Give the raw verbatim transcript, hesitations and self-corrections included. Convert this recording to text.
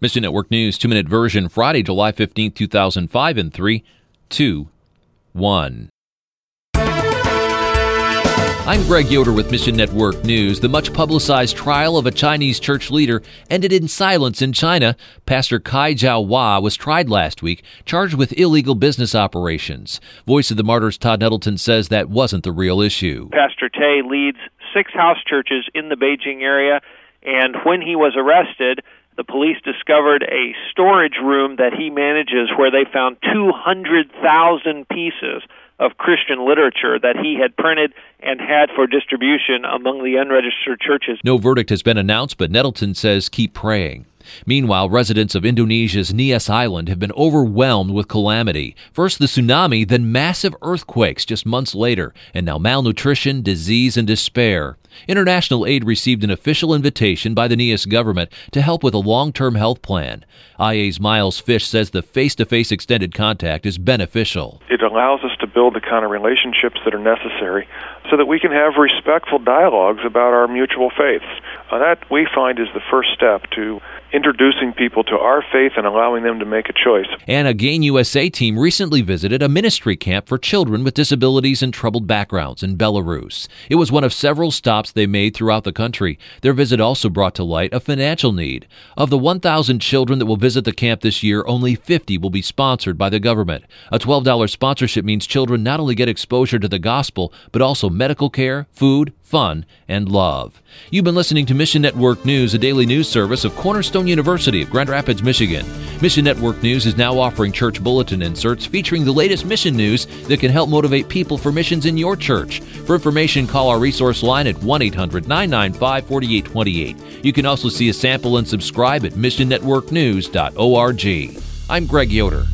Mission Network News, two-minute version, Friday, July fifteenth, two thousand five, in three, two, one. I'm Greg Yoder with Mission Network News. The much-publicized trial of a Chinese church leader ended in silence in China. Pastor Kai Jiahua was tried last week, charged with illegal business operations. Voice of the Martyrs Todd Nettleton says that wasn't the real issue. Pastor Tay leads six house churches in the Beijing area, and when he was arrested, the police discovered a storage room that he manages where they found two hundred thousand pieces of Christian literature that he had printed and had for distribution among the unregistered churches. No verdict has been announced, but Nettleton says keep praying. Meanwhile, residents of Indonesia's Nias Island have been overwhelmed with calamity. First the tsunami, then massive earthquakes just months later, and now malnutrition, disease, and despair. International aid received an official invitation by the Nias government to help with a long-term health plan. I A's Miles Fish says the face-to-face extended contact is beneficial. It allows us to build the kind of relationships that are necessary so that we can have respectful dialogues about our mutual faiths. Uh, that, we find, is the first step to introducing people to our faith and allowing them to make a choice. And a Gain U S A team recently visited a ministry camp for children with disabilities and troubled backgrounds in Belarus. It was one of several stops they made throughout the country. Their visit also brought to light a financial need. Of the one thousand children that will visit the camp this year, only fifty will be sponsored by the government. A twelve dollars sponsorship means children not only get exposure to the gospel, but also medical care, food, fun, and love. You've been listening to Mission Network News, a daily news service of Cornerstone University of Grand Rapids, Michigan. Mission Network News is now offering church bulletin inserts featuring the latest mission news that can help motivate people for missions in your church. For information, call our resource line at one eight hundred nine nine five four eight two eight. You can also see a sample and subscribe at mission network news dot org. I'm Greg Yoder.